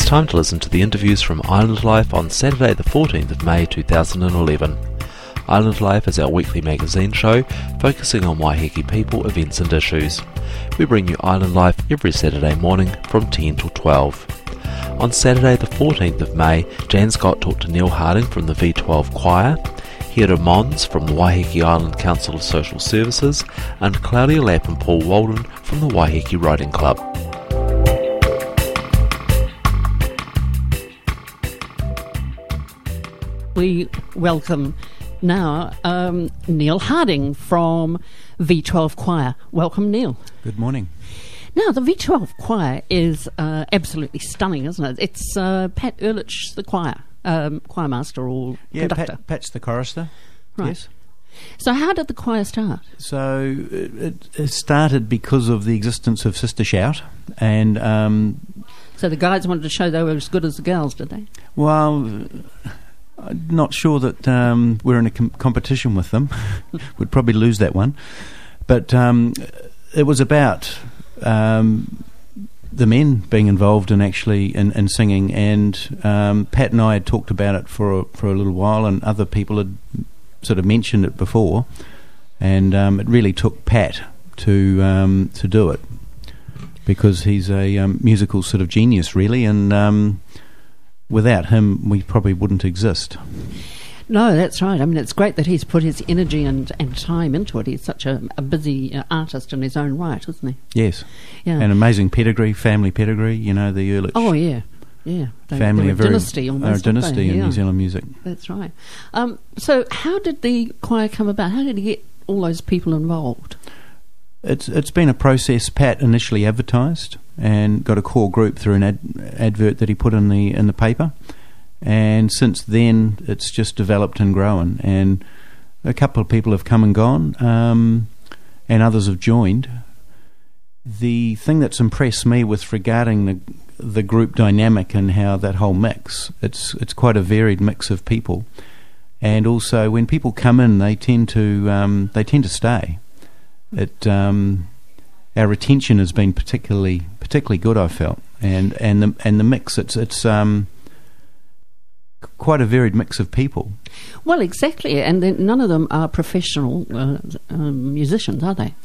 time to listen to the interviews from Island Life on Saturday the 14th of May 2011. Island Life is our weekly magazine show focusing on Waiheke people, events and issues. We bring you Island Life every Saturday morning from 10 till 12. On Saturday the 14th of May, Jan Scott talked to Neil Harding from the V12 Choir, Hera Mons from the Waiheke Island Council of Social Services, and Claudia Lapp and Paul Walden from the Waiheke Riding Club. We welcome now Neil Harding from V12 Choir. Welcome, Neil. Good morning. Now, the V12 Choir is absolutely stunning, isn't it? It's Pat Ehrlich, the choir master or conductor. Pat's the chorister. Right. Yes. So how did the choir start? So it started because of the existence of Sister Shout, and so the guys wanted to show they were as good as the girls, did they? Well, I'm not sure that we're in a competition with them. We'd probably lose that one. But it was about the men being involved in singing, and Pat and I had talked about it for a little while, and other people had sort of mentioned it before, and it really took Pat to do it, because he's a musical sort of genius, really, and without him, we probably wouldn't exist. No, that's right. I mean, it's great that he's put his energy and time into it. He's such a busy artist in his own right, isn't he? Yes. Yeah. An amazing pedigree, family pedigree, you know, the Ehrlich. Oh, yeah. Yeah. Family, they're a dynasty almost. They're a dynasty in New Zealand music. That's right. So how did the choir come about? How did he get all those people involved? It's been a process. Pat initially advertised and got a core group through an advert that he put in the paper, and since then it's just developed and grown, and a couple of people have come and gone, and others have joined. The thing that's impressed me with regarding the group dynamic and how that whole mix, it's quite a varied mix of people, and also when people come in they tend to stay. Our retention has been particularly good, I felt, and the mix, it's quite a varied mix of people. Well, exactly, and none of them are professional musicians, are they?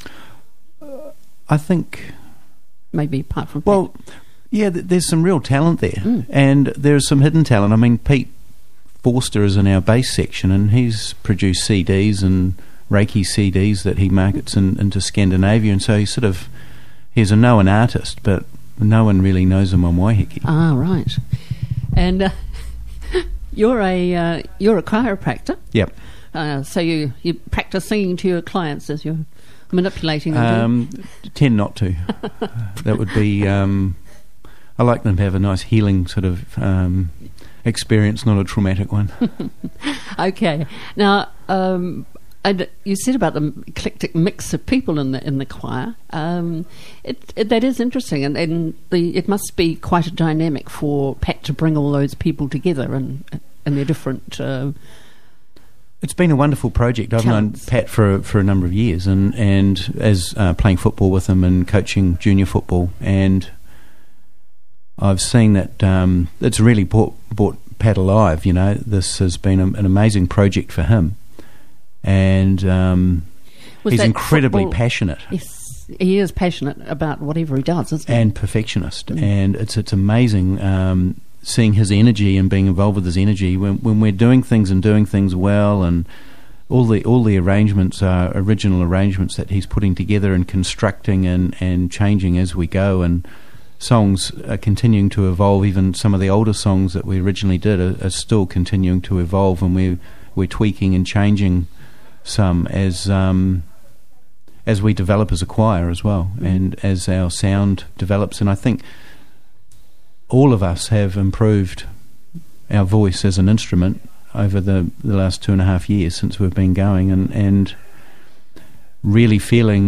I think maybe apart from Pat. Yeah, there's some real talent there, and there's some hidden talent. I mean, Pete Forster is in our bass section, and he's produced CDs and Reiki CDs that he markets into Scandinavia, and so he's a known artist, but no one really knows him on Waiheke. Ah, right. And you're a chiropractor. Yep. So you practice singing to your clients as you're manipulating them. Tend not to. That would be. I like them to have a nice healing sort of experience, not a traumatic one. Okay. Now. And you said about the eclectic mix of people in the choir. That is interesting, and it must be quite a dynamic for Pat to bring all those people together and their different. It's been a wonderful project. I've known Pat for a number of years, and as playing football with him and coaching junior football, and I've seen that it's really brought Pat alive. You know, this has been an amazing project for him. And he's incredibly passionate. Yes, he is passionate about whatever he does, isn't he? And perfectionist. And it's amazing seeing his energy and being involved with his energy when we're doing things well, and all the arrangements are original arrangements that he's putting together and constructing and changing as we go, and songs are continuing to evolve. Even some of the older songs that we originally did are still continuing to evolve, and we're tweaking and changing some as we develop as a choir as well, and as our sound develops. And I think all of us have improved our voice as an instrument over the last 2.5 years since we've been going, and really feeling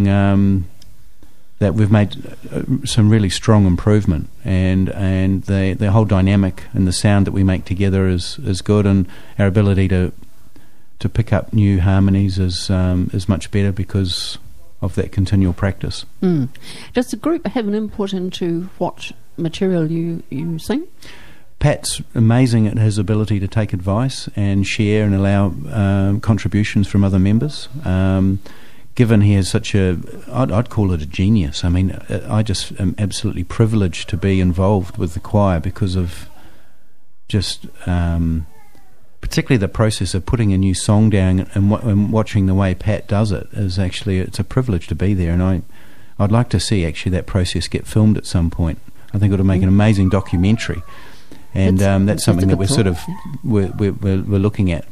that we've made some really strong improvement, and the whole dynamic and the sound that we make together is good, and our ability to pick up new harmonies is much better because of that continual practice. Does the group have an input into what material you sing? Pat's amazing at his ability to take advice and share and allow contributions from other members. Given he has such I'd call it a genius. I mean, I just am absolutely privileged to be involved with the choir because of just particularly the process of putting a new song down and watching the way Pat does it is actually, it's a privilege to be there, and I'd like to see actually that process get filmed at some point. I think it would make an amazing documentary, and that's something that we're sort of we're looking at,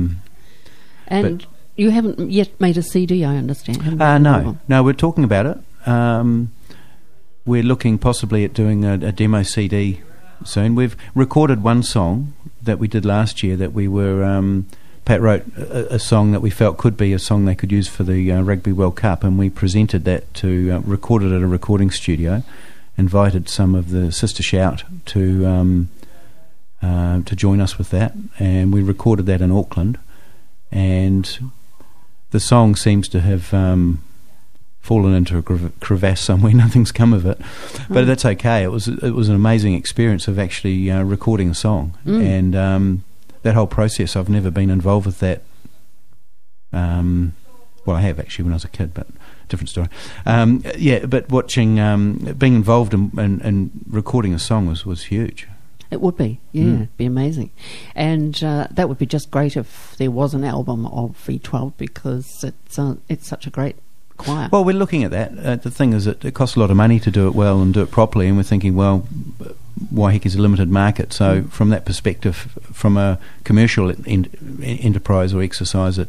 but you haven't yet made a CD, I understand. No, we're talking about it. We're looking possibly at doing a demo CD soon. We've recorded one song that we did last year that we were... Pat wrote a song that we felt could be a song they could use for the Rugby World Cup, and we presented that recorded at a recording studio, invited some of the Sister Shout to join us with that, and we recorded that in Auckland, and the song seems to have fallen into a crevasse somewhere. Nothing's come of it, but that's okay. It was an amazing experience of actually recording a song, and that whole process. I've never been involved with that. Well, I have actually when I was a kid, but different story. But watching, being involved in recording a song was huge. It would be, it'd be amazing. And that would be just great if there was an album of V12, because it's such a great choir. Well, we're looking at that. The thing is that it costs a lot of money to do it well and do it properly, and we're thinking, well, Waiheki's a limited market, so from that perspective, from a commercial enterprise or exercise,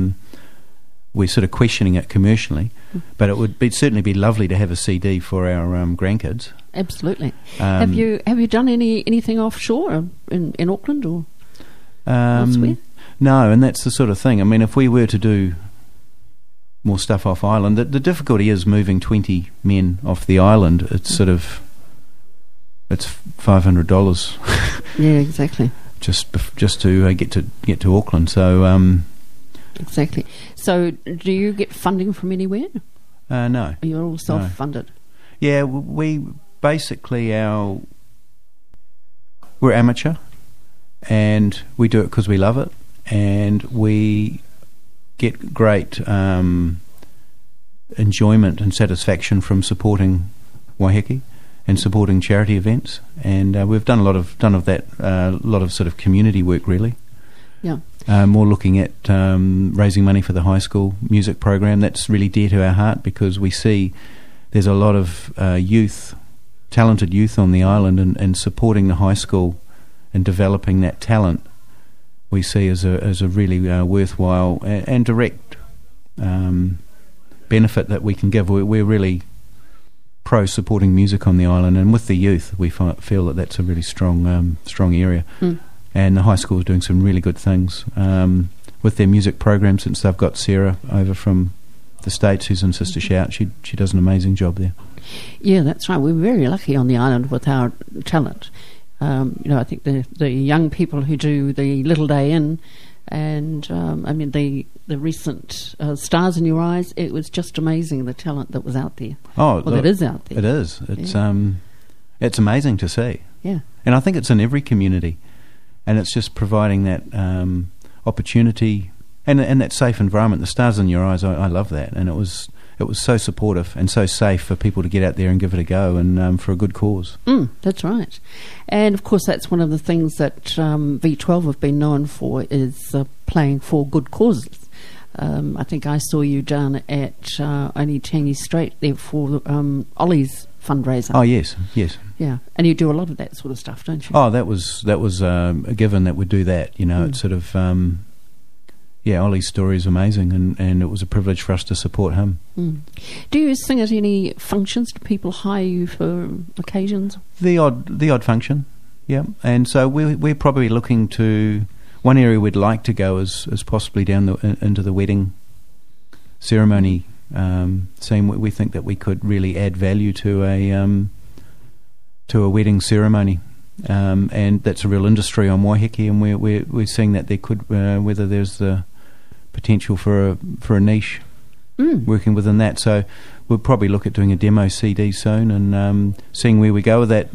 we're sort of questioning it commercially, but it would certainly be lovely to have a CD for our grandkids. Absolutely. Have you done anything offshore in Auckland or elsewhere? No, and that's the sort of thing. I mean, if we were to do more stuff off island, the difficulty is moving 20 men off the island. It's sort of it's $500. Yeah, exactly. Just to get to Auckland. So exactly. So, do you get funding from anywhere? No. You're all self-funded. No. Yeah, we basically we're amateur, and we do it because we love it, and we get great enjoyment and satisfaction from supporting Waiheki and supporting charity events, and we've done a lot of that, a lot of sort of community work, really. Yeah. More looking at raising money for the high school music program. That's really dear to our heart, because we see there's a lot of talented youth on the island, and supporting the high school and developing that talent we see as a really worthwhile and direct benefit that we can give. We're really pro supporting music on the island, and with the youth we feel that that's a really strong area. And the high school is doing some really good things with their music program, since they've got Sarah over from the States, who's in Sister Shout. She does an amazing job there. Yeah, that's right. We're very lucky on the island with our talent. I think the young people who do the Little Day Inn, and the recent Stars in Your Eyes, it was just amazing, the talent that was out there. That is out there. It is. It's amazing to see. Yeah. And I think it's in every community. And it's just providing that opportunity and that safe environment. The Stars in Your Eyes, I love that, and it was so supportive and so safe for people to get out there and give it a go, and for a good cause. That's right. And of course, that's one of the things that V12 have been known for, is playing for good causes. I think I saw you down at Onetaingi Strait there for Ollie's fundraiser. Oh yes. Yeah, and you do a lot of that sort of stuff, don't you? Oh, that was a given that we'd do that. It's sort of Ollie's story is amazing, and it was a privilege for us to support him. Do you sing at any functions? Do people hire you for occasions? The odd function, yeah. And so we're probably looking to, one area we'd like to go is possibly down into the wedding ceremony scene. We think that we could really add value to a wedding ceremony, and that's a real industry on Waiheki, and we're seeing that there could whether there's the potential for a niche working within that. So we'll probably look at doing a demo CD soon and seeing where we go with that.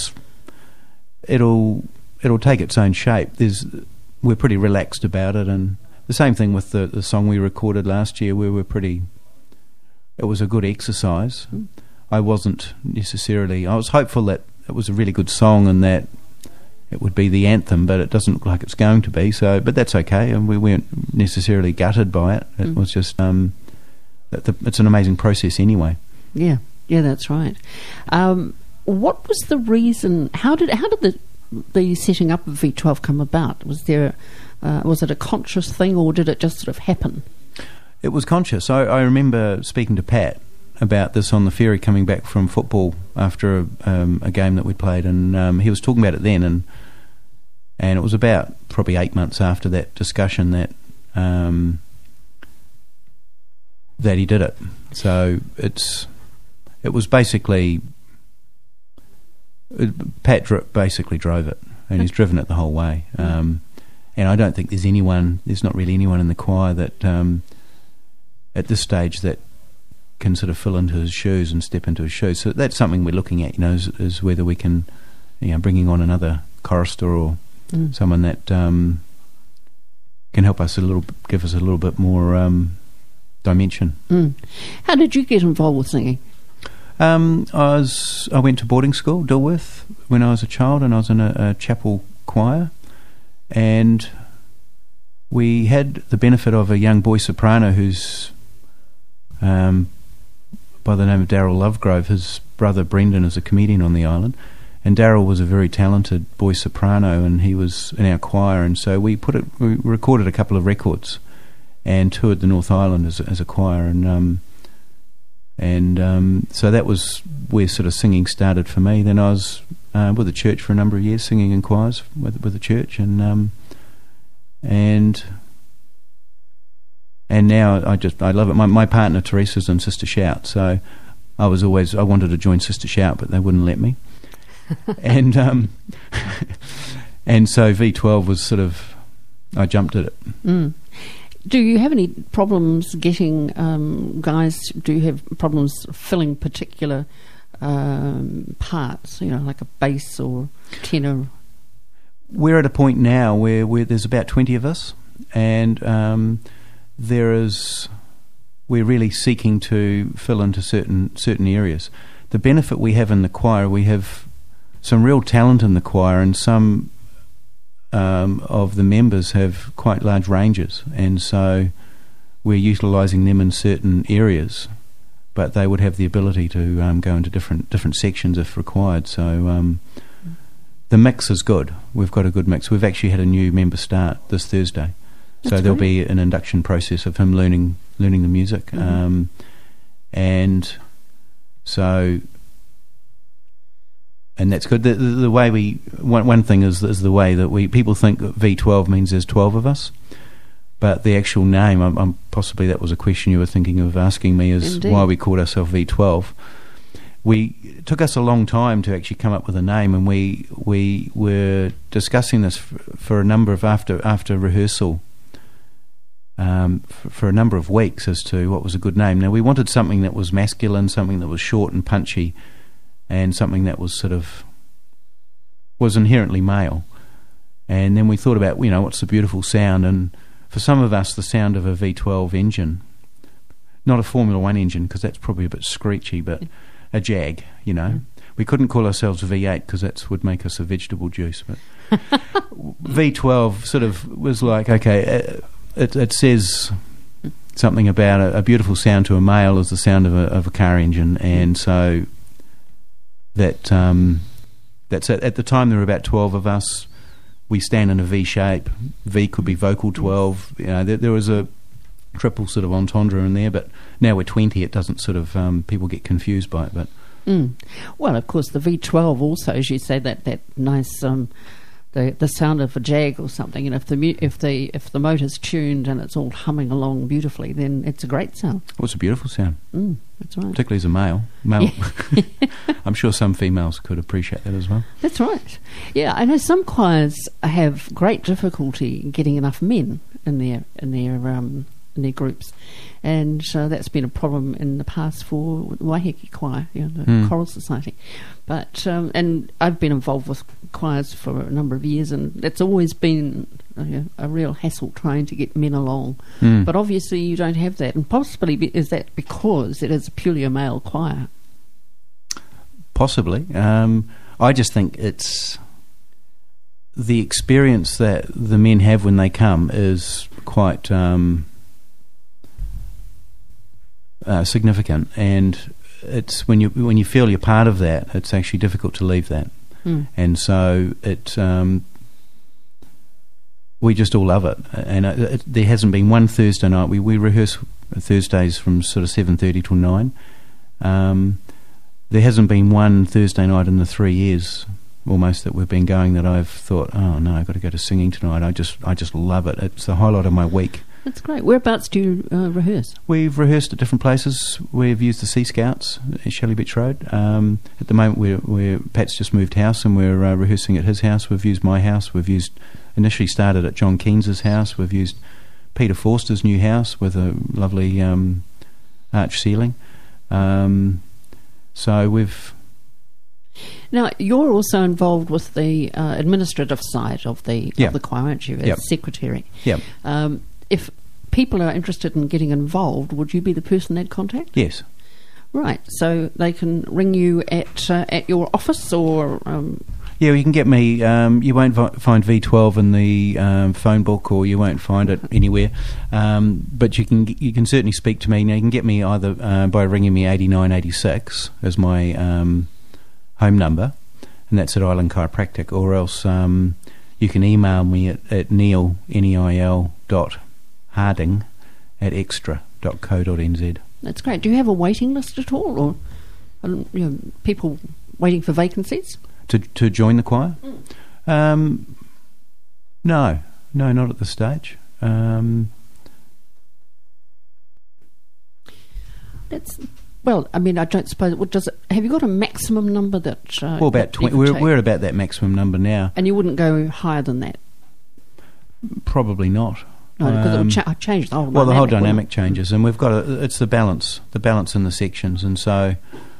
It'll take its own shape. We're pretty relaxed about it, and the same thing with the song we recorded last year, where it was a good exercise. I wasn't necessarily... I was hopeful that it was a really good song and that it would be the anthem, but it doesn't look like it's going to be. But that's okay, and we weren't necessarily gutted by it. It was just... it's an amazing process anyway. Yeah, that's right. What was the reason? How did the setting up of V12 come about? Was it a conscious thing, or did it just sort of happen? It was conscious. I remember speaking to Pat about this on the ferry coming back from football after a game that we played, and he was talking about it then, and it was about probably 8 months after that discussion that he did it. So it was basically... Pat basically drove it, and he's driven it the whole way. And I don't think there's not really anyone in the choir that at this stage that can sort of fill into his shoes and step into his shoes. So that's something we're looking at, is whether we can, bringing on another chorister or someone that can help us give us a little bit more dimension. How did you get involved with singing? I went to boarding school, Dilworth, when I was a child, and I was in a chapel choir, and we had the benefit of a young boy soprano who's by the name of Daryl Lovegrove. His brother Brendan is a comedian on the island, and Daryl was a very talented boy soprano, and he was in our choir, and so we recorded a couple of records and toured the North Island as a choir, and so that was where sort of singing started for me. Then I was with the church for a number of years, singing in choirs with the church, and now I love it. My partner Teresa's in Sister Shout, so I wanted to join Sister Shout, but they wouldn't let me, and so V12 was sort of, I jumped at it. Do you have any problems getting guys? Do you have problems filling particular parts? Like a bass or tenor. We're at a point now where there's about 20 of us, and we're really seeking to fill into certain areas. The benefit we have in the choir, we have some real talent in the choir, and some of the members have quite large ranges, and so we're utilising them in certain areas, but they would have the ability to go into different sections if required. So the mix is good. We've got a good mix. We've actually had a new member start this Thursday. So there'll be an induction process of him learning the music, and that's good. The way one thing is the way that people think that V12 means there's 12 of us, but the actual name, possibly that was a question you were thinking of asking me, is Indeed. Why we called ourselves V12. It took us a long time to actually come up with a name, and we were discussing this for a number of after rehearsal. For a number of weeks as to what was a good name. Now, we wanted something that was masculine, something that was short and punchy, and something that was was inherently male. And then we thought about, what's the beautiful sound, and for some of us, the sound of a V12 engine, not a Formula 1 engine, because that's probably a bit screechy, but a Jag, We couldn't call ourselves a V8 because that would make us a vegetable juice, but V12 sort of was like, okay, It says something about a beautiful sound to a male is the sound of a car engine, and so that's it. At the time there were about 12 of us. We stand in a V shape. V could be vocal 12. There was a triple sort of entendre in there, but now we're 20. It doesn't sort of people get confused by it. But well, of course, the V12 also, as you say, that nice. The sound of a Jag or something, and if the motor's tuned and it's all humming along beautifully, then it's a great sound. Well, it's a beautiful sound. That's right. Particularly as a male. Yeah. I'm sure some females could appreciate that as well. That's right. Yeah, I know some choirs have great difficulty getting enough men in their in their groups. And that's been a problem in the past for Waiheke Choir, the Choral Society. But and I've been involved with choirs for a number of years, and it's always been a real hassle trying to get men along. But obviously you don't have that, and possibly is that because it is purely a male choir? Possibly. I just think it's the experience that the men have when they come is quite significant, and it's when you feel you're part of that, it's actually difficult to leave that. And so we just all love it. And there hasn't been one Thursday night. We rehearse Thursdays from sort of 7:30 till 9. There hasn't been one Thursday night in the 3 years almost that we've been going that I've thought, oh no, I've got to go to singing tonight. I just love it. It's the highlight of my week. That's great. Whereabouts do you rehearse? We've rehearsed at different places. We've used the Sea Scouts at Shelley Beach Road. At the moment, Pat's just moved house, and we're rehearsing at his house. We've used my house. We've initially started at John Keynes's house. We've used Peter Forster's new house with a lovely arch ceiling. So we've... Now, you're also involved with the administrative side of the choir, aren't you, as secretary? Yeah. If people are interested in getting involved, would you be the person they'd contact? Yes. Right, so they can ring you at your office, or... Yeah, you can get me. You won't find V12 in the phone book, or you won't find it anywhere. But you can certainly speak to me. Now, you can get me either by ringing me 8986 as my home number, and that's at Island Chiropractic, or else you can email me at neil, neil.harding@extra.co.nz. That's great. Do you have a waiting list at all, or people waiting for vacancies? To join the choir? No, not at this stage. Well, I mean, I don't suppose. Have you got a maximum number that? Well, about 20. We're at about that maximum number now. And you wouldn't go higher than that? Probably not. No, because it would change the whole dynamic. Well, the whole dynamic changes, and we've got it's the balance in the sections, and so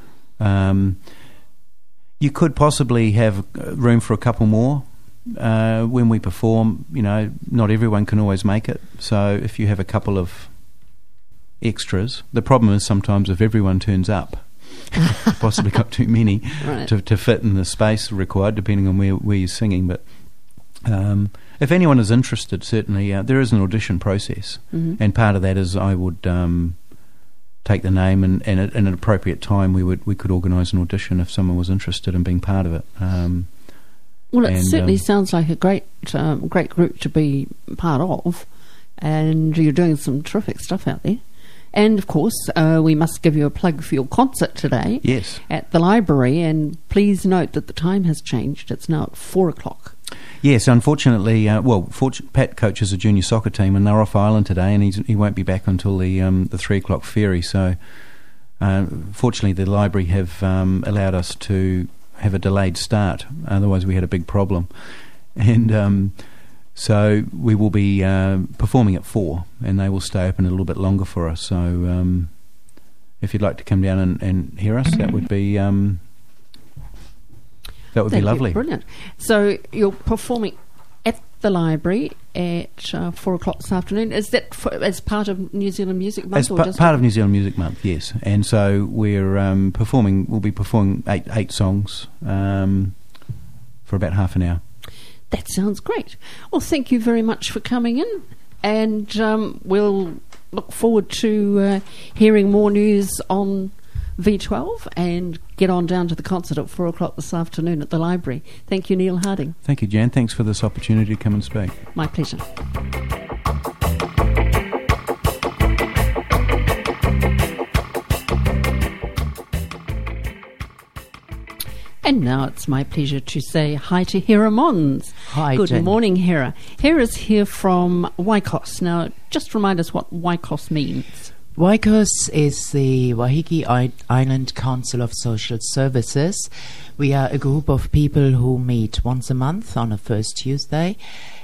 you could possibly have room for a couple more when we perform. Not everyone can always make it, so if you have a couple of extras, the problem is sometimes if everyone turns up, you've possibly got too many to fit in the space required, depending on where you're singing. But if anyone is interested, certainly there is an audition process, and part of that is I would take the name, and at an appropriate time we could organise an audition if someone was interested in being part of it. Well, it certainly sounds like a great group to be part of, and you're doing some terrific stuff out there. And, of course, we must give you a plug for your concert today. Yes. At the library, and please note that the time has changed. It's now at 4 o'clock. Yes, unfortunately, Pat coaches a junior soccer team, and they're off island today, and he won't be back until the 3 o'clock ferry. So, fortunately, the library have allowed us to have a delayed start. Otherwise, we had a big problem. And... So we will be performing at 4, and they will stay open a little bit longer for us. So if you'd like to come down and hear us, that would be lovely. Brilliant. So you're performing at the library at 4 o'clock this afternoon. Is that as part of New Zealand Music Month? As part of New Zealand Music Month, yes. And so we're performing. We'll be performing eight songs for about half an hour. That sounds great. Well, thank you very much for coming in, and we'll look forward to hearing more news on V12 and get on down to the concert at 4 o'clock this afternoon at the library. Thank you, Neil Harding. Thank you, Jan. Thanks for this opportunity to come and speak. My pleasure. And now it's my pleasure to say hi to Hera Mons. Hi, Good Jen. morning, Hera. Hera's here from Waikos. Now, just remind us what Waikos means. Waikos is the Waiheke Island Council of Social Services. We are a group of people who meet once a month on a first Tuesday,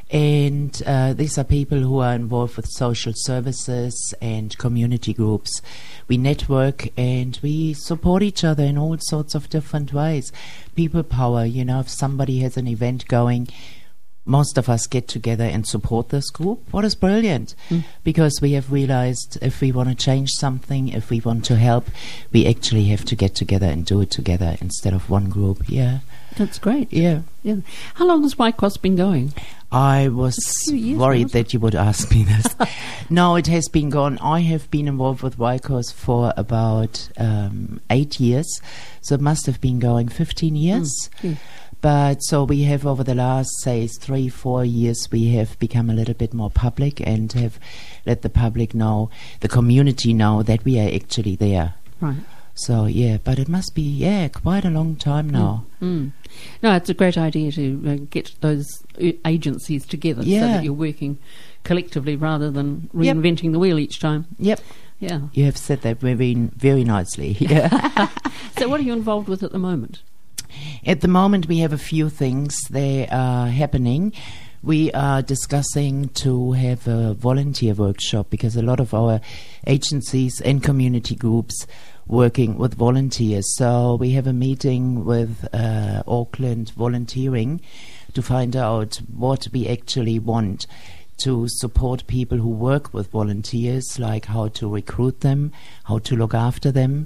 And these are people who are involved with social services and community groups. We network and we support each other in all sorts of different ways. People power, you know, if somebody has an event going, most of us get together and support this group. What is brilliant, because we have realized if we want to change something, if we want to help, we actually have to get together and do it together instead of one group. Yeah. That's great. Yeah. Yeah. How long has YCOS been going? I was few years now, worried wasn't that you would ask me this. No, it has been gone. I have been involved with YCOS for about 8 years, so it must have been going 15 years. Yeah. But so we have, over the last, say, 3-4 years, we have become a little bit more public and have let the public know, the community know, that we are actually there. Right. So, yeah, but it must be, quite a long time now. No, it's a great idea to get those agencies together so Yeah. that you're working collectively rather than reinventing the wheel each time. Yep. Yeah. You have said that very nicely. Yeah. So what are you involved with at the moment? At the moment, we have a few things that are happening. We are discussing to have a volunteer workshop, because a lot of our agencies and community groups working with volunteers. So we have a meeting with Auckland Volunteering to find out what we actually want to support people who work with volunteers, like how to recruit them, how to look after them.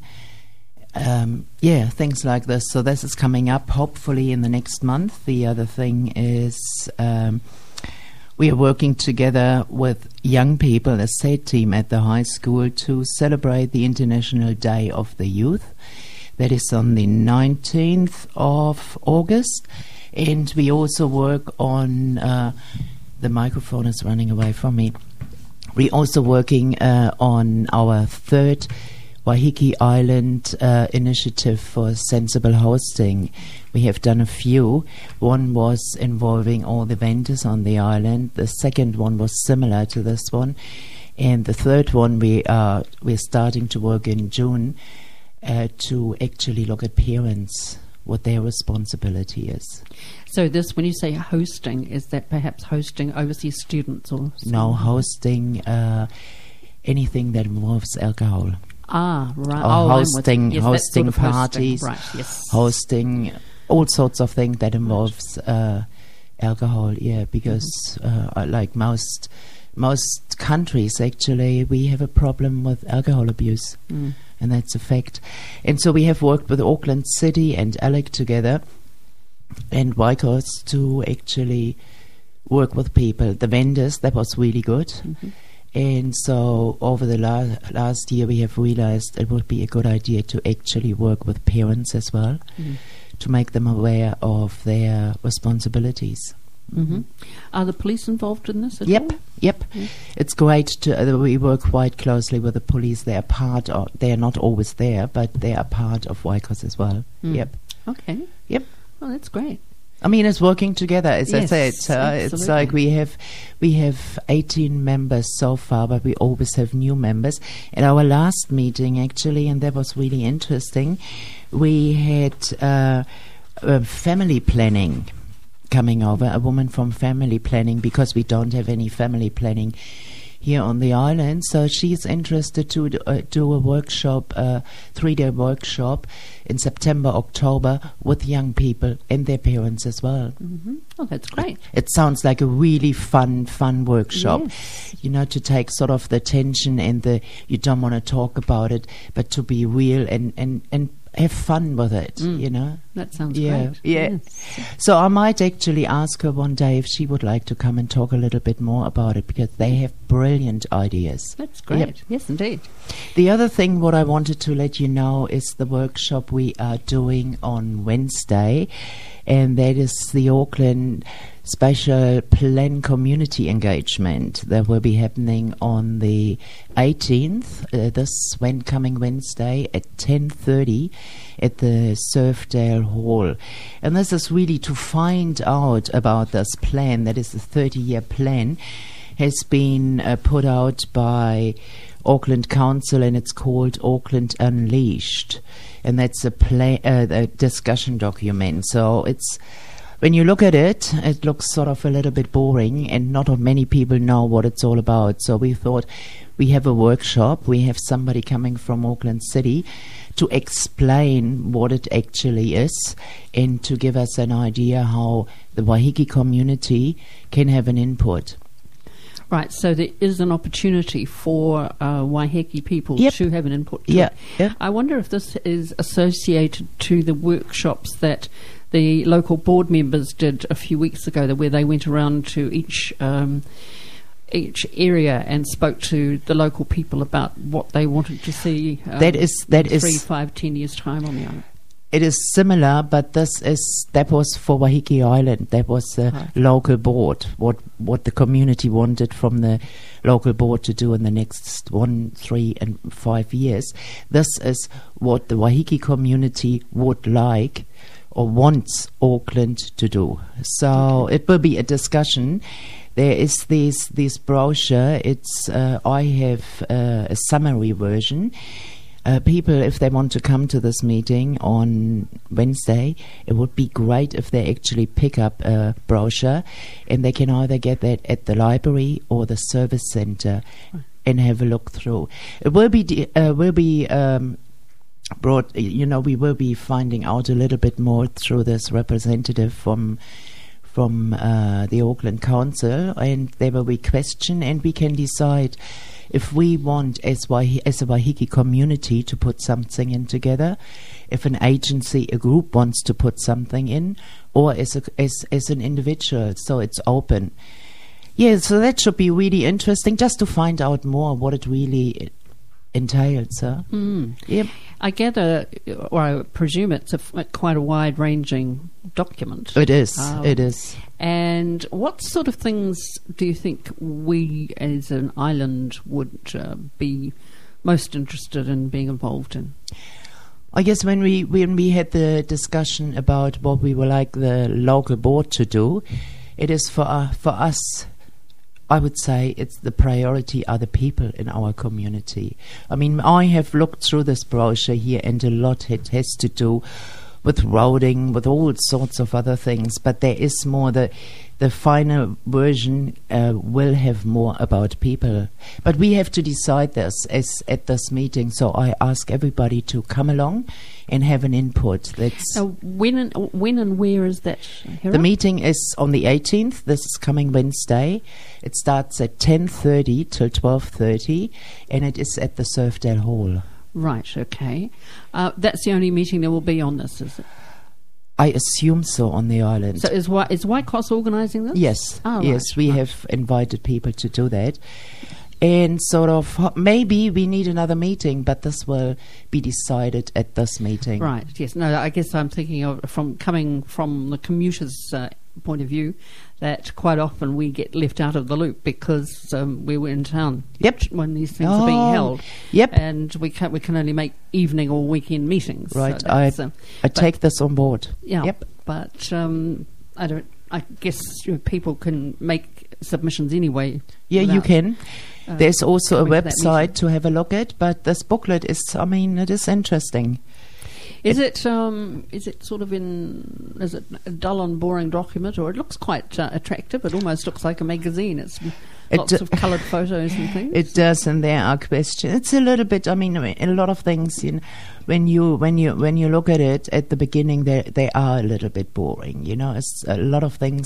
Things like this. So this is coming up hopefully in the next month. The other thing is we are working together with young people, a SED team at the high school, to celebrate the International Day of the Youth. That is on the 19th of August. And we also work on, the microphone is running away from me. We're also working on our third Waiheke Island initiative for sensible hosting. We have done a few. One was involving all the vendors on the island. The second one was similar to this one. And the third one we're starting to work in June to actually look at parents, what their responsibility is. So this, when you say hosting, is that perhaps hosting overseas students or something? No, hosting anything that involves alcohol. Ah, right. Or I'm with hosting, you. Yes, that's hosting sort of parties, Right, yes. hosting all sorts of things that involves alcohol. Yeah, because like most countries, actually, we have a problem with alcohol abuse, and that's a fact. And so we have worked with Auckland City and ALEC together and YCOS to actually work with people. The vendors, that was really good. Mm-hmm. And so over the last year, we have realized it would be a good idea to actually work with parents as well, to make them aware of their responsibilities. Mm-hmm. Are the police involved in this at all? Yep. Yeah. It's great to. We work quite closely with the police. They are not always there, but they are part of YCOS as well. Yep. Okay. Yep. Well, that's great. I mean, it's working together, as Yes, I said. It's like we have 18 members so far, but we always have new members. At our last meeting, actually, and that was really interesting, we had family planning coming over, a woman from family planning, because we don't have any family planning here on the island. So she's interested to do a workshop, 3-day workshop in September, October, with young people and their parents as well. Mm-hmm. Oh, that's great. It sounds like a really fun workshop. Yes. You know, to take sort of the tension and you don't want to talk about it, but to be real and have fun with it, you know. That sounds Yeah. great. Yes. So I might actually ask her one day if she would like to come and talk a little bit more about it, because they have brilliant ideas. That's great. Yep. Yes, indeed. The other thing what I wanted to let you know is the workshop we are doing on Wednesday, and that is the Auckland Spatial Plan Community Engagement that will be happening on the 18th, coming Wednesday at 10:30 at the Surfdale Hall. And this is really to find out about this plan. That is the 30-year plan, has been put out by Auckland Council, and it's called Auckland Unleashed, and that's a discussion document. So it's When you look at it, it looks sort of a little bit boring, and not many people know what it's all about. So we thought we have a workshop, we have somebody coming from Auckland City to explain what it actually is and to give us an idea how the Waiheke community can have an input. Right, so there is an opportunity for Waiheke people Yep. to have an input. To Yeah, it. yeah. I wonder if this is associated to the workshops that the local board members did a few weeks ago, where they went around to each area and spoke to the local people about what they wanted to see. That is 3, 5, 10 years time on the island. It is similar, but that was for Waiheke Island. That was the Right. local board. What the community wanted from the local board to do in the next 1, 3, and 5 years. This is what the Waiheke community would like or wants Auckland to do. So it will be a discussion. There is this brochure. It's I have a summary version. People, if they want to come to this meeting on Wednesday, it would be great if they actually pick up a brochure, and they can either get that at the library or the service centre and have a look through. It will be brought. We will be finding out a little bit more through this representative from the Auckland Council, and there will be question, and we can decide if we want, as a Waiheke community, to put something in together, if an agency, a group wants to put something in, or as an individual. So it's open. Yeah, so that should be really interesting, just to find out more what it really entails. Yep. I gather, or I presume it's quite a wide-ranging document. It is. It is. And what sort of things do you think we, as an island, would be most interested in being involved in? I guess when we had the discussion about what we would like the local board to do, it is for us. I would say it's the priority are the people in our community. I mean, I have looked through this brochure here, and a lot it has to do with roading, with all sorts of other things. But there is more. The final version will have more about people. But we have to decide this at this meeting. So I ask everybody to come along and have an input. That's when and where is that, Hera? the meeting is on the 18th. This is coming Wednesday. It starts at 10:30 till 12:30, and it is at the Surfdale Hall. Right, okay. That's the only meeting there will be on this, is it? I assume so on the island. So is Waikos organising this? Yes, Oh, yes, right, we right. have invited people to do that. And sort of maybe we need another meeting, but this will be decided at this meeting. Right, yes. No, I guess I'm thinking of coming from the commuter's point of view, that quite often we get left out of the loop because we were in town Yep. when these things are being held. Yep. And we can only make evening or weekend meetings. So Right, that's, I take this on board. yeah. Yep. But I guess people can make submissions anyway. Yeah, you without, can. There's also a coming to that website meeting. to have a look at, but this booklet is, it is interesting. Is it sort of is it a dull and boring document, or it looks quite attractive? It almost looks like a magazine. It's lots of coloured photos and things. It does, and there are questions. It's a little bit. I mean, a lot of things. When you look at it at the beginning, they are a little bit boring. It's a lot of things.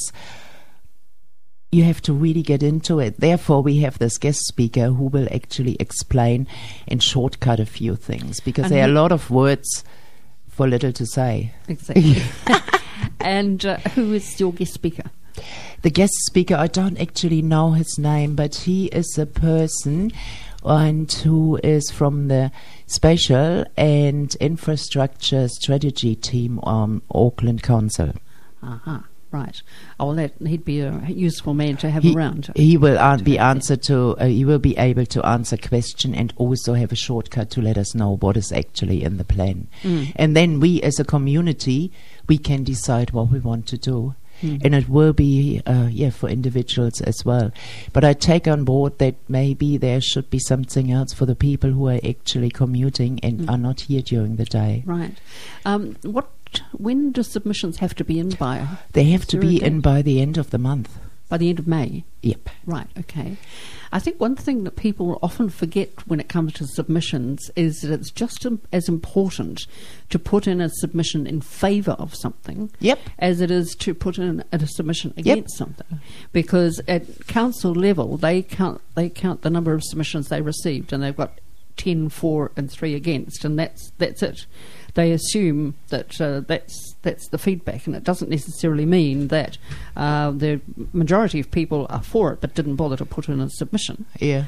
You have to really get into it. Therefore, we have this guest speaker who will actually explain and shortcut a few things, because And there are he- a lot of words for little to say. Exactly. And who is your guest speaker? The guest speaker, I don't actually know his name, but he is a person and who is from the Spatial and Infrastructure Strategy team on Auckland Council. Uh-huh. Right. Oh, well, he'd be a useful man to have around. He will be he will be able to answer question and also have a shortcut to let us know what is actually in the plan. And then we as a community, we can decide what we want to do. And it will be, for individuals as well. But I take on board that maybe there should be something else for the people who are actually commuting and are not here during the day. Right. What do submissions have to be in by? They have to Is there a be date? in by the end of the month. By the end of May? Yep. Right, okay. I think one thing that people often forget when it comes to submissions is that it's just as important to put in a submission in favour of something Yep. as it is to put in a submission against something. Because at council level, they count the number of submissions they received, and they've got 10 for and 3 against, and that's it. They assume that that's the feedback, and it doesn't necessarily mean that the majority of people are for it but didn't bother to put in a submission. Yeah.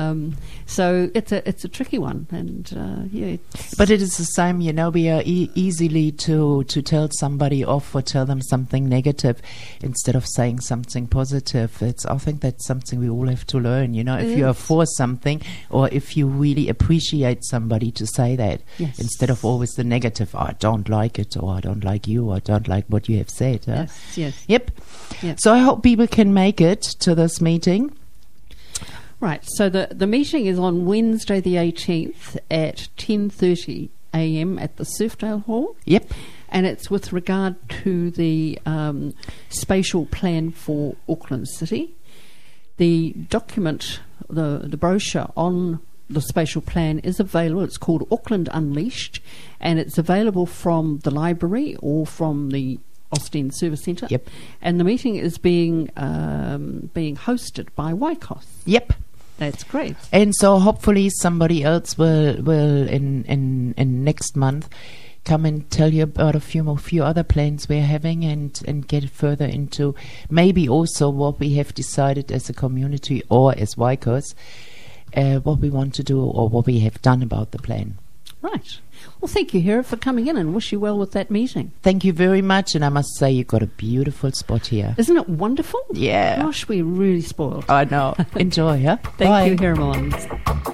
So it's a tricky one, and But it is the same, we are easily to tell somebody off or tell them something negative instead of saying something positive. I think that's something we all have to learn, if you are for something, or if you really appreciate somebody, to say that, Yes. instead of always the negative, I don't like it, or I don't like you, or I don't like what you have said. Huh? Yes. Yep. Yep. So I hope people can make it to this meeting. Right, so the meeting is on Wednesday the 18th at 10:30 a.m. at the Surfdale Hall. Yep. And it's with regard to the spatial plan for Auckland City. The document, the brochure on the spatial plan is available. It's called Auckland Unleashed, and it's available from the library or from the Austin Service Centre. Yep. And the meeting is being hosted by Waikos. Yep. That's great. And so hopefully somebody else will in next month come and tell you about a few other plans we're having, and get further into maybe also what we have decided as a community or as Waikos, what we want to do or what we have done about the plan. Right. Well, thank you, Hera, for coming in, and wish you well with that meeting. Thank you very much, and I must say you've got a beautiful spot here. Isn't it wonderful? Yeah. Gosh, we're really spoiled. I know. Enjoy, huh? Thank Bye. you, Hera Mullins.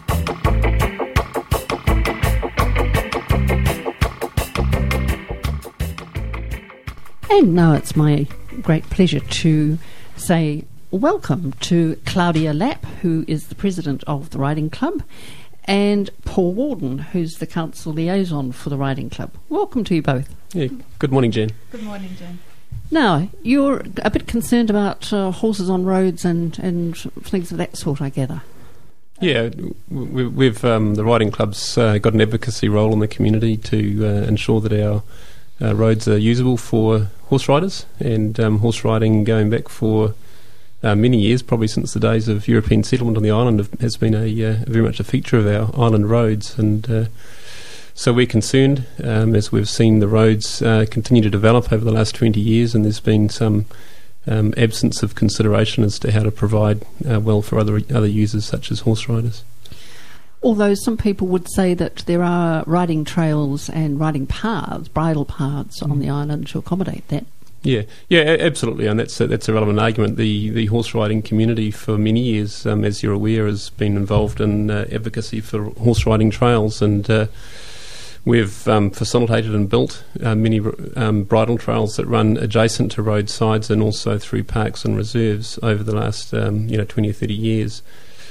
And now it's my great pleasure to say welcome to Claudia Lapp, who is the president of the Riding Club, and Paul Warden, who's the council liaison for the Riding Club. Welcome to you both. Yeah. Good morning, Jen. Good morning, Jen. Now, you're a bit concerned about horses on roads and things of that sort, I gather. Yeah, we've the Riding Club's got an advocacy role in the community to ensure that our roads are usable for horse riders, and horse riding going back for many years, probably since the days of European settlement on the island, has been very much a feature of our island roads, and so we're concerned as we've seen the roads continue to develop over the last 20 years, and there's been some absence of consideration as to how to provide well for other users such as horse riders. Although some people would say that there are riding trails and riding paths, bridle paths on the island to accommodate that. Yeah, absolutely, and that's a relevant argument. The horse riding community for many years, as you're aware, has been involved in advocacy for horse riding trails, and we've facilitated and built many bridle trails that run adjacent to roadsides and also through parks and reserves over the last 20 or 30 years.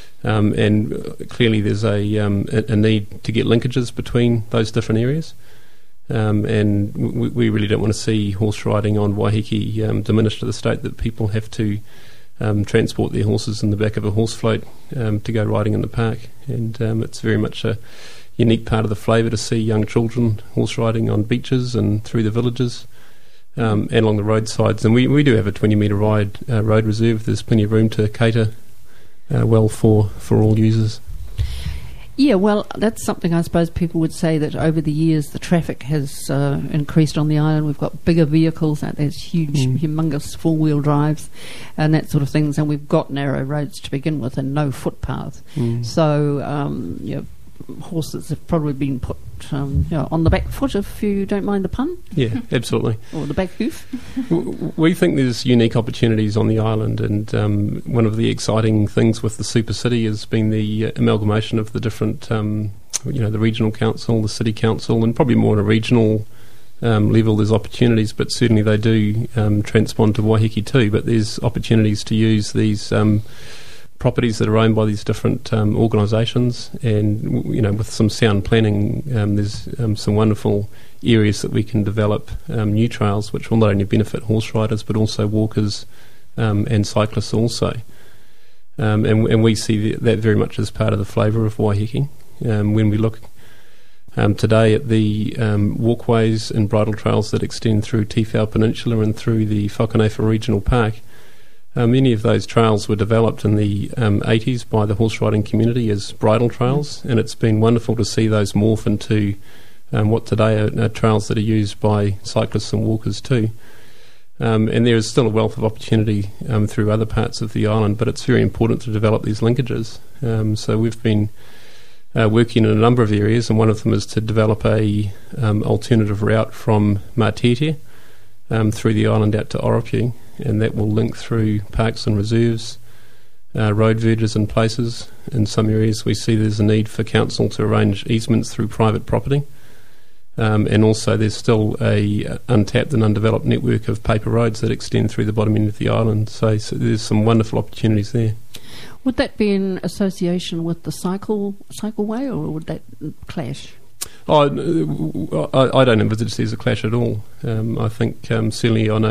And clearly there's a need to get linkages between those different areas. And we really don't want to see horse riding on Waiheke diminished to the state that people have to transport their horses in the back of a horse float to go riding in the park. And it's very much a unique part of the flavour to see young children horse riding on beaches and through the villages and along the roadsides. And we do have a 20-metre wide road reserve. There's plenty of room to cater well for all users. Yeah, well, that's something I suppose people would say, that over the years the traffic has increased on the island. We've got bigger vehicles, there's huge, humongous four-wheel drives and that sort of things, and we've got narrow roads to begin with and no footpaths. So, horses have probably been put on the back foot, if you don't mind the pun. Yeah, absolutely. Or the back hoof. We think there's unique opportunities on the island, and one of the exciting things with the Super City has been the amalgamation of the different, the regional council, the city council, and probably more at a regional level there's opportunities, but certainly they do transpond to Waiheke too, but there's opportunities to use these properties that are owned by these different organisations, and with some sound planning, there's some wonderful areas that we can develop new trails which will not only benefit horse riders but also walkers and cyclists also. And we see that very much as part of the flavour of Waiheke. When we look today at the walkways and bridle trails that extend through Tifau Peninsula and through the Whakanofa Regional Park, many of those trails were developed in the 80s by the horse riding community as bridle trails, and it's been wonderful to see those morph into what today are trails that are used by cyclists and walkers too. And there is still a wealth of opportunity through other parts of the island, but it's very important to develop these linkages. So we've been working in a number of areas, and one of them is to develop a alternative route from Matete through the island out to Oropu, and that will link through parks and reserves, road verges and places. In some areas we see there's a need for council to arrange easements through private property, and also there's still a untapped and undeveloped network of paper roads that extend through the bottom end of the island, so there's some wonderful opportunities there. Would that be in association with the cycleway, or would that clash? I don't envisage there's a clash at all. I think certainly on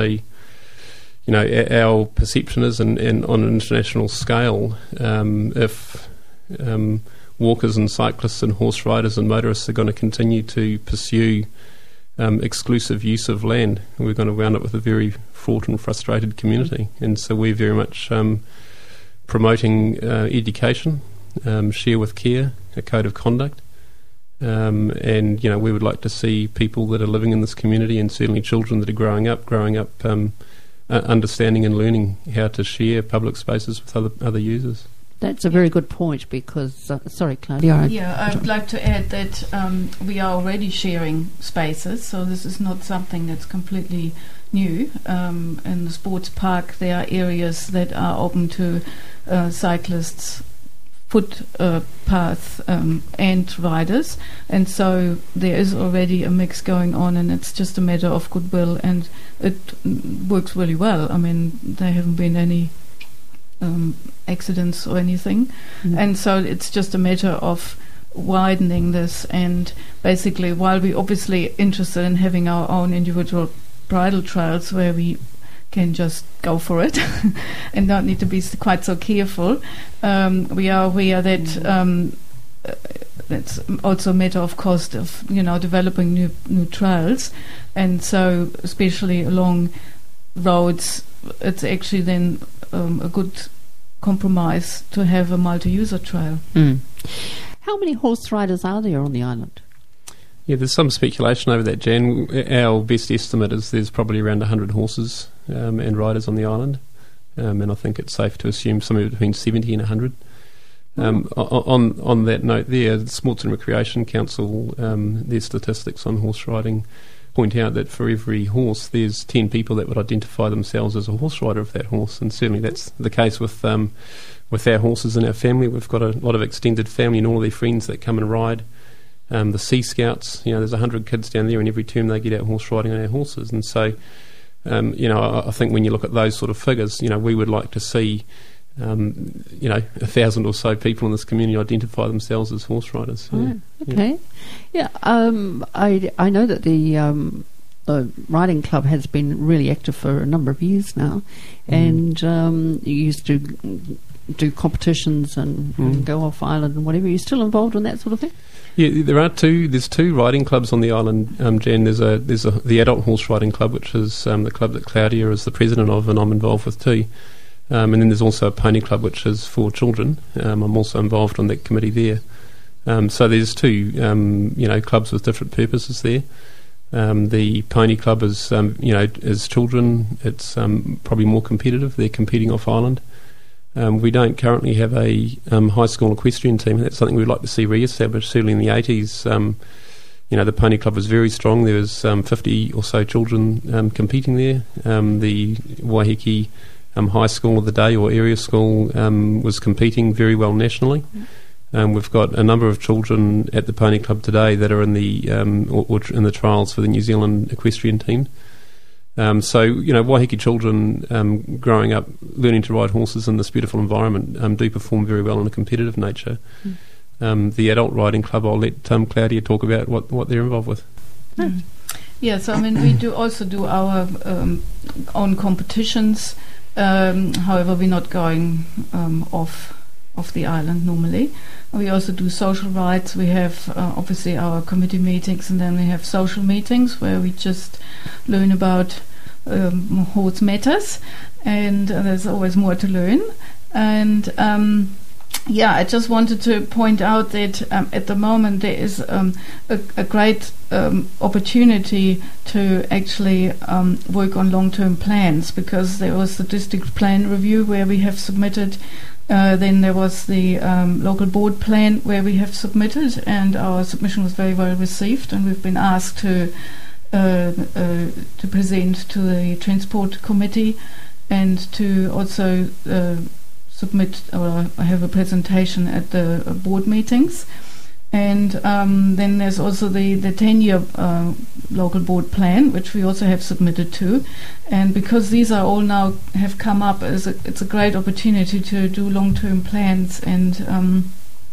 our perception is, and on an international scale, if walkers and cyclists and horse riders and motorists are going to continue to pursue exclusive use of land, we're going to wound up with a very fraught and frustrated community. And so we're very much promoting education, share with care, a code of conduct, and we would like to see people that are living in this community, and certainly children that are growing up understanding and learning how to share public spaces with other users. That's a very good point, because sorry, Claudia. Yeah, I'd like to add that we are already sharing spaces, so this is not something that's completely new. In the sports park, there are areas that are open to cyclists, footpath and riders, and so there is already a mix going on, and it's just a matter of goodwill, and it works really well. I mean, there haven't been any accidents or anything, and so it's just a matter of widening this. And basically, while we're obviously interested in having our own individual bridle trails where we can just go for it and don't need to be quite so careful, we are aware that it's also a matter of cost of developing new trails, and so especially along roads, it's actually then a good compromise to have a multi-user trail. How many horse riders are there on the island? Yeah, there's some speculation over that, Jan. Our best estimate is there's probably around 100 horses and riders on the island, and I think it's safe to assume somewhere between 70 and 100. On that note there, the Sports and Recreation Council, their statistics on horse riding point out that for every horse there's 10 people that would identify themselves as a horse rider of that horse, and certainly that's the case with our horses in our family. We've got a lot of extended family and all of their friends that come and ride. The Sea Scouts, there's 100 kids down there, and every term they get out horse riding on our horses. And so, I think when you look at those sort of figures, we would like to see, 1,000 or so people in this community identify themselves as horse riders. Right. Okay. Yeah. I know that the riding club has been really active for a number of years now, and you used to do competitions and go off island and whatever. Are you still involved in that sort of thing? Yeah, there's two riding clubs on the island, Jan. There's the adult horse riding club, which is the club that Claudia is the president of, and I'm involved with too. And then there's also a pony club, which is for children. I'm also involved on that committee there. So there's two clubs with different purposes there. The pony club is is children. It's probably more competitive. They're competing off island. We don't currently have a high school equestrian team, and that's something we'd like to see re-established. Certainly in the 80s, the pony club was very strong. There was 50 or so children competing there. The Waiheke High School of the day, or area school, was competing very well nationally. We've got a number of children at the pony club today that are in the in the trials for the New Zealand equestrian team. So, Waiheke children growing up, learning to ride horses in this beautiful environment do perform very well in a competitive nature. The adult riding club, I'll let Claudia talk about what they're involved with. Yes, we do also do our own competitions. However, we're not going off the island normally. We also do social rides. We have obviously our committee meetings, and then we have social meetings where we just learn about horse matters, and there's always more to learn. And I just wanted to point out that at the moment there is a great opportunity to actually work on long-term plans, because there was the district plan review where we have submitted. Then there was the local board plan where we have submitted, and our submission was very well received, and we've been asked to present to the transport committee and to also submit or have a presentation at the board meetings. And then there's also the 10-year local board plan, which we also have submitted to. And because these are all now have come up, it's a great opportunity to do long-term plans. And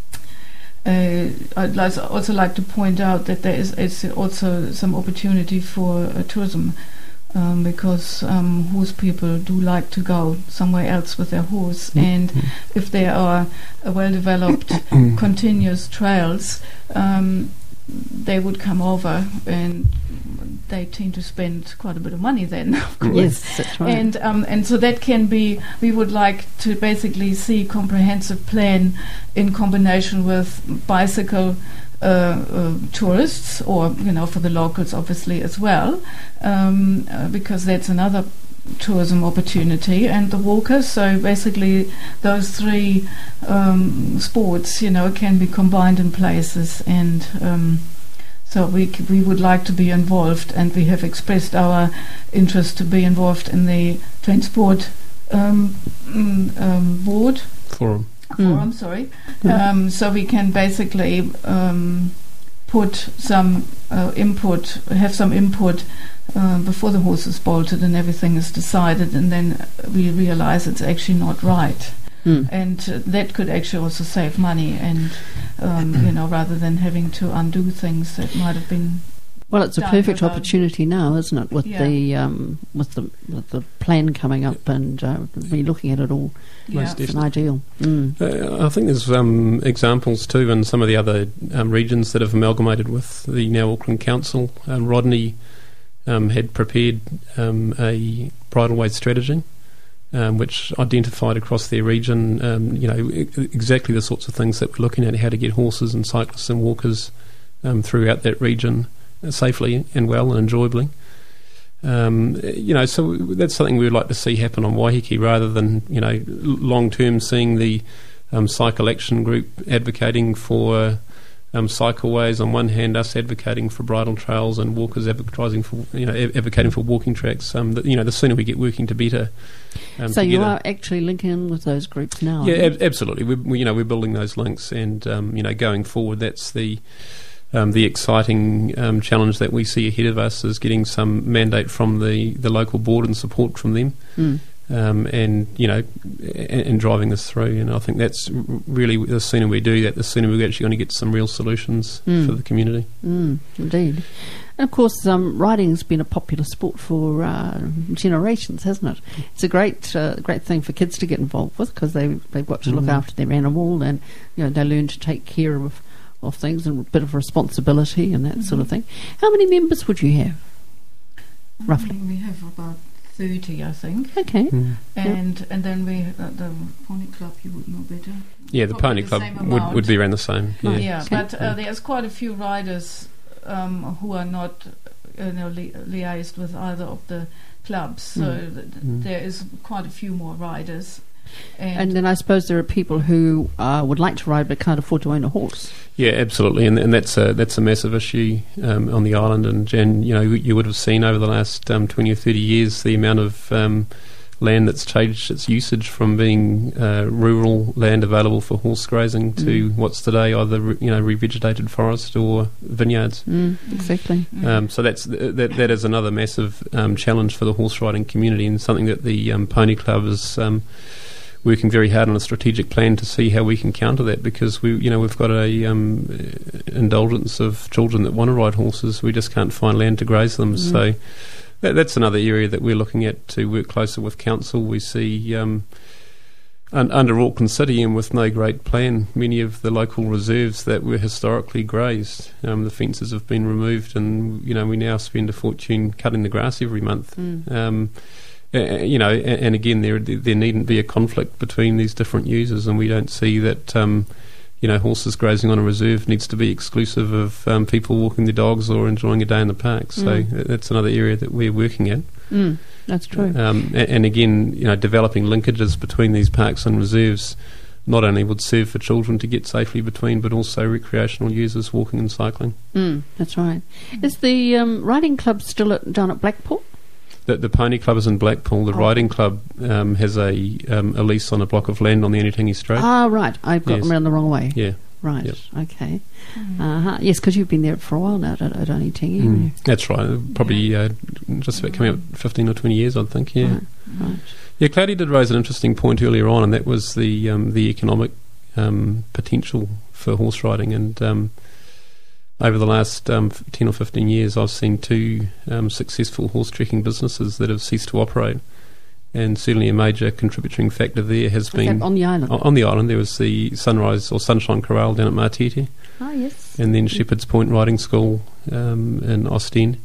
I'd also like to point out that there is also some opportunity for tourism. Because horse people do like to go somewhere else with their horse, and if there are well-developed continuous trails, they would come over, and they tend to spend quite a bit of money then, of course. Yes, that's right. And so that can be, we would like to basically see a comprehensive plan in combination with bicycle tourists, or for the locals obviously as well, because that's another tourism opportunity, and the walkers. So basically those three sports can be combined in places, and so we would like to be involved, and we have expressed our interest to be involved in the transport board forum. Sorry. So we can basically put some input, have some input before the horse is bolted and everything is decided, and then we realize it's actually not right. And that could actually also save money, and rather than having to undo things that might have been. Well, it's a perfect opportunity now, isn't it, with the plan coming up and re-looking at it all. Most it's an ideal. I think there's examples too in some of the other regions that have amalgamated with the now Auckland Council. Rodney had prepared a bridleway strategy, which identified across their region, exactly the sorts of things that we're looking at, how to get horses and cyclists and walkers throughout that region safely and well and enjoyably. So that's something we would like to see happen on Waiheke, rather than long term seeing the cycle action group advocating for cycleways on one hand, us advocating for bridle trails, and walkers advocating for walking tracks. The sooner we get working to better. So together. you are actually linking in with those groups now? Yeah, absolutely. We're building those links, and going forward, that's the exciting challenge that we see ahead of us, is getting some mandate from the local board and support from them, and driving this through. And I think that's really, the sooner we do that, the sooner we're actually going to get some real solutions for the community. Indeed. And of course, riding's been a popular sport for generations, hasn't it? It's a great thing for kids to get involved with, because they've got to look after their animal, and they learn to take care of things, and a bit of responsibility and that sort of thing. How many members would you have, roughly? We have about 30, I think. Okay. And then we the pony club, you would know better. Yeah, the pony club would be around the same. Yeah, but there's quite a few riders who are not liaised with either of the clubs, so there is quite a few more riders. And then I suppose there are people who would like to ride but can't afford to own a horse. Yeah, absolutely, and that's a massive issue on the island. And Jan, you would have seen over the last 20 or 30 years the amount of land that's changed its usage from being rural land available for horse grazing to what's today either revegetated forest or vineyards. Exactly. So that is another massive challenge for the horse riding community, and something that the Pony Club is working very hard on a strategic plan to see how we can counter that, because we've got a indulgence of children that want to ride horses. We just can't find land to graze them. So that's another area that we're looking at to work closer with council. We see under Auckland City, and with no great plan, many of the local reserves that were historically grazed, the fences have been removed, and we now spend a fortune cutting the grass every month. And again, there needn't be a conflict between these different users, and we don't see that horses grazing on a reserve needs to be exclusive of people walking their dogs or enjoying a day in the park. So that's another area that we're working at. That's true. And again, developing linkages between these parks and reserves not only would serve for children to get safely between, but also recreational users walking and cycling. That's right. Is the riding club still down at Blackpool? The Pony Club is in Blackpool. The Riding Club has a lease on a block of land on the Onitangi Strait. Ah, right. I've got them around the wrong way. Yeah. Right. Yep. Okay. Yes, because you've been there for a while now at Onitangi, haven't you? That's right. Probably just about coming up 15 or 20 years, I think. Yeah. Right. Yeah, Claudia did raise an interesting point earlier on, and that was the economic potential for horse riding. And over the last 10 or 15 years, I've seen two successful horse trekking businesses that have ceased to operate. And certainly a major contributing factor there has been... on the island? On the island. There was the Sunrise or Sunshine Corral down at Martete. Ah, yes. And then Shepherd's Point Riding School in Ostend.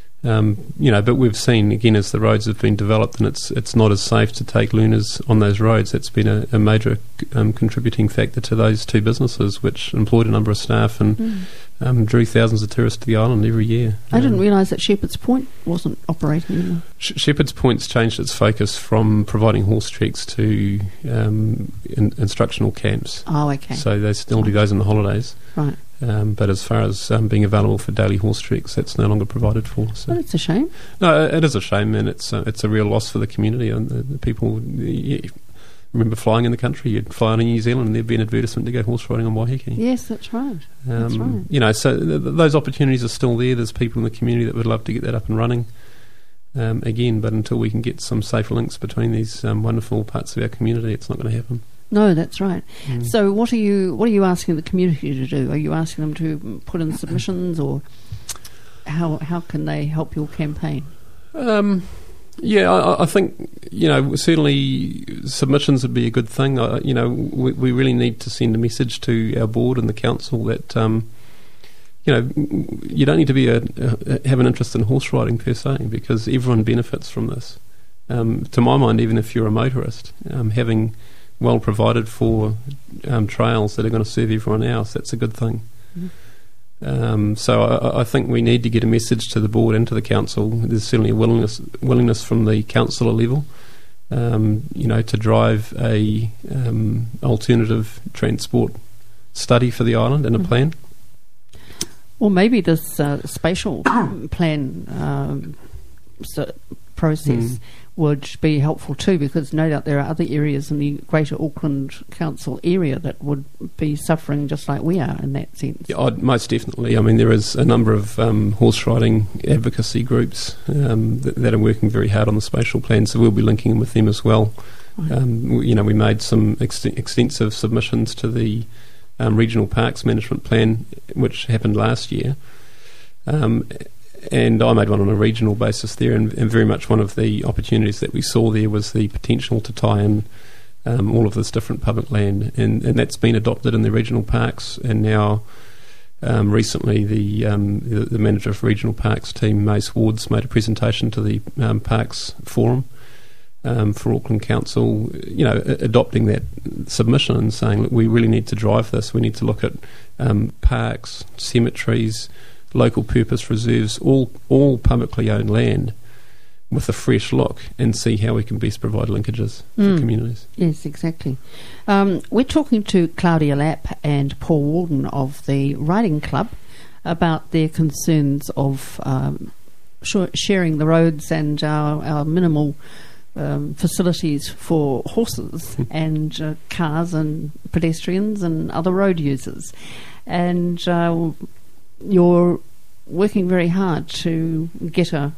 But we've seen, again, as the roads have been developed and it's not as safe to take learners on those roads, that's been a major contributing factor to those two businesses, which employed a number of staff and drew thousands of tourists to the island every year. I didn't realise that Shepherd's Point wasn't operating anymore. Shepherd's Point's changed its focus from providing horse treks to instructional camps. Oh, okay. So they still do those in the holidays. Right. But as far as being available for daily horse treks, that's no longer provided for. So. Well, it's a shame. No, it is a shame, and it's a real loss for the community. And the people, remember flying in the country, you'd fly in New Zealand and there'd be an advertisement to go horse riding on Waiheke. Yes, that's right. That's right. So those opportunities are still there. There's people in the community that would love to get that up and running. Again, but until we can get some safe links between these wonderful parts of our community, it's not going to happen. No, that's right. So what are you asking the community to do? Are you asking them to put in submissions, or how can they help your campaign? I think certainly submissions would be a good thing. We really need to send a message to our board and the council that you don't need to be have an interest in horse riding per se, because everyone benefits from this. To my mind, even if you're a motorist, having well provided for trails that are going to serve everyone else, that's a good thing. So I think we need to get a message to the board and to the council. There's certainly a willingness from the councillor level, to drive a alternative transport study for the island and a plan. Well, maybe this spatial plan process would be helpful too, because no doubt there are other areas in the Greater Auckland Council area that would be suffering just like we are in that sense. Yeah, most definitely. I mean, there is a number of horse riding advocacy groups that are working very hard on the spatial plan, so we'll be linking in with them as well. Right. We made some extensive submissions to the Regional Parks Management Plan, which happened last year. And I made one on a regional basis there, and very much one of the opportunities that we saw there was the potential to tie in all of this different public land, and that's been adopted in the regional parks. And now, recently, the manager of regional parks team, Mace Wards, made a presentation to the Parks Forum for Auckland Council, adopting that submission and saying, look, we really need to drive this. We need to look at parks, cemeteries, local purpose reserves, all publicly owned land, with a fresh look, and see how we can best provide linkages for communities. Yes, exactly. We're talking to Claudia Lapp and Paul Walden of the Riding Club about their concerns of sharing the roads and our minimal facilities for horses and cars and pedestrians and other road users. And you're working very hard to get a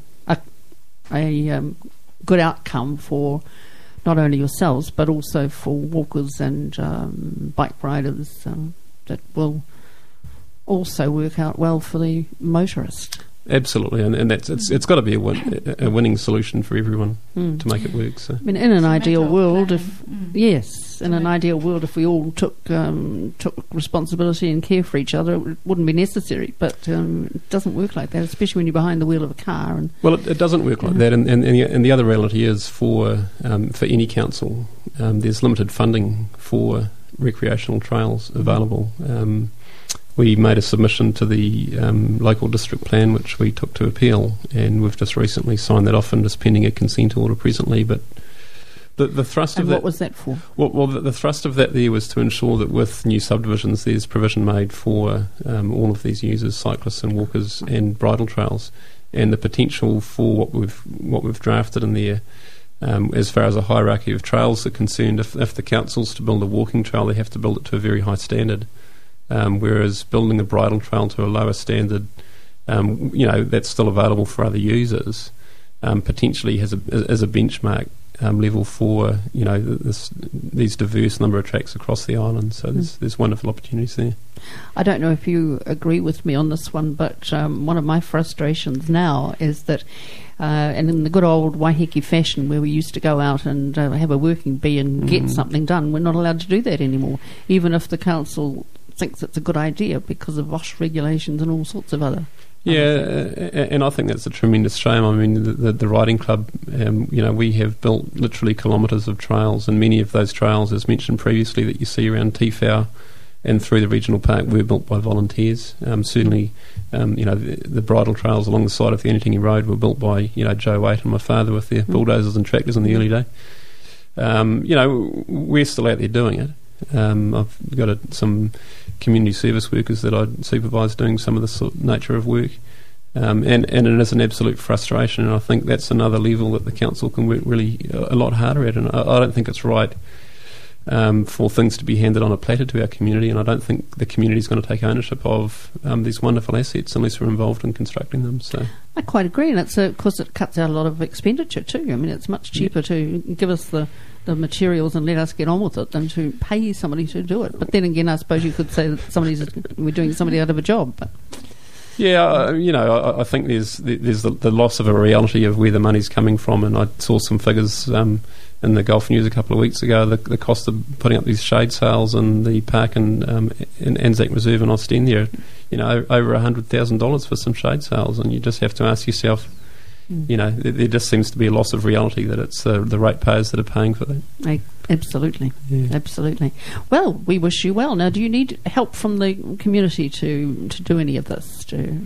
good outcome for not only yourselves but also for walkers and bike riders that will also work out well for the motorist. Absolutely, and that's it's got to be a winning solution for everyone to make it work. So, I mean, in an ideal world, an ideal world, if we all took responsibility and care for each other, it wouldn't be necessary. But it doesn't work like that, especially when you're behind the wheel of a car. And well, it doesn't work like that. And the other reality is for any council, there's limited funding for recreational trails available. We made a submission to the local district plan, which we took to appeal, and we've just recently signed that off and just pending a consent order presently. But the thrust and of that... what was that for? Well, the thrust of that there was to ensure that with new subdivisions there's provision made for all of these users, cyclists and walkers and bridle trails, and the potential for what we've drafted in there. As far as a hierarchy of trails are concerned, if the council's to build a walking trail, they have to build it to a very high standard. Whereas building a bridle trail to a lower standard, that's still available for other users, potentially as a benchmark level for these diverse number of tracks across the island. So there's wonderful opportunities there. I don't know if you agree with me on this one, but one of my frustrations now is that, and in the good old Waiheke fashion where we used to go out and have a working bee and get something done, we're not allowed to do that anymore, even if the council thinks it's a good idea because of OSH regulations and all sorts of other and I think that's a tremendous shame. I mean, the riding club, we have built literally kilometres of trails, and many of those trails, as mentioned previously, that you see around Tifau and through the regional park were built by volunteers. Certainly, the bridle trails along the side of the Anitangi Road were built by Joe Waite and my father with their bulldozers and tractors in the early day. We're still out there doing it. I've got some community service workers that I supervise doing some of this sort of nature of work, and it is an absolute frustration, and I think that's another level that the council can work really a lot harder at, and I don't think it's right for things to be handed on a platter to our community, and I don't think the community is going to take ownership of these wonderful assets unless we're involved in constructing them. So I quite agree, and of course it cuts out a lot of expenditure too. I mean, it's much cheaper to give us the materials and let us get on with it than to pay somebody to do it. But then again, I suppose you could say that we're doing somebody out of a job. But yeah, I think there's the loss of a reality of where the money's coming from, and I saw some figures in the Gulf News a couple of weeks ago. The cost of putting up these shade sails in the park in Anzac Reserve in Ostend, over $100,000 for some shade sails, and you just have to ask yourself, there just seems to be a loss of reality that it's the ratepayers that are paying for that. Absolutely. Absolutely. Well, we wish you well. Now, do you need help from the community to do any of this?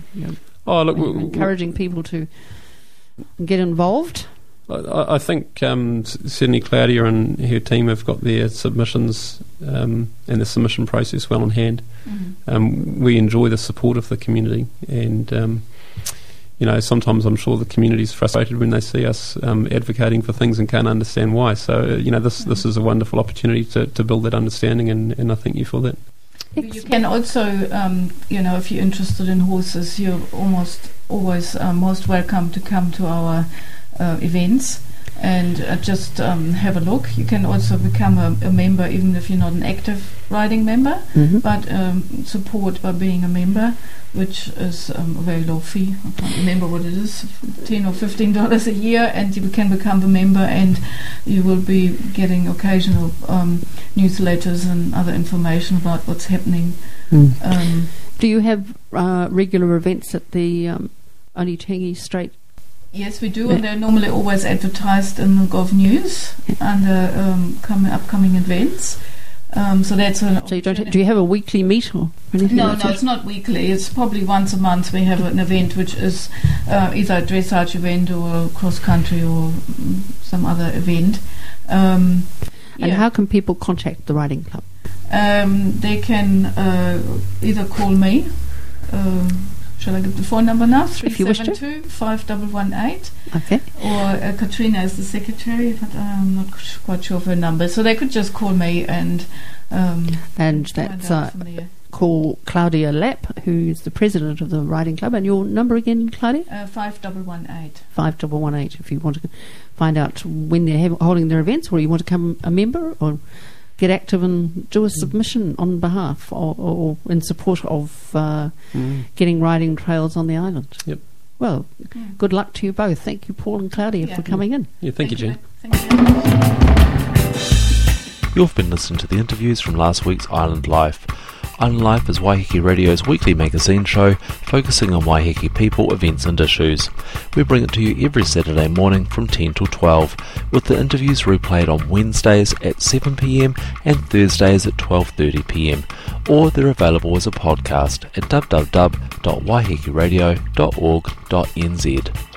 Encouraging people to get involved? I think certainly Claudia and her team have got their submissions and the submission process well in hand. We enjoy the support of the community, and sometimes I'm sure the community's frustrated when they see us advocating for things and can't understand why. So, this is a wonderful opportunity to build that understanding, and I thank you for that. You can also, if you're interested in horses, you're almost always most welcome to come to our events and just have a look. You can also become a member even if you're not an active riding member, but support by being a member, which is a very low fee. I can't remember what it is, $10 or $15 a year, and you can become a member, and you will be getting occasional newsletters and other information about what's happening. Do you have regular events at the Anitangi Strait? Yes, we do, and they're normally always advertised in the Gulf News under upcoming events. So that's so you don't. Do you have a weekly meet or anything? No, it's not weekly. It's probably once a month we have an event, which is either a dressage event or cross country or some other event. And how can people contact the riding club? They can either call me. shall I give the phone number now? If you wish to. 372-5118. Okay. Or Katrina is the secretary, but I'm not quite sure of her number. So they could just call me and that's call Claudia Lapp, who's the president of the Riding Club. And your number again, Claudia? 5118. 5118. If you want to find out when they're holding their events, or you want to become a member, or get active and do a submission on behalf or in support of getting riding trails on the island. Yep. Well, good luck to you both. Thank you, Paul and Claudia, for coming in. Yeah, thank you, Jen. Thank you. You've been listening to the interviews from last week's Island Life. Island Life is Waiheke Radio's weekly magazine show focusing on Waiheke people, events and issues. We bring it to you every Saturday morning from 10 till 12, with the interviews replayed on Wednesdays at 7pm and Thursdays at 12:30pm, or they're available as a podcast at www.waihekeradio.org.nz.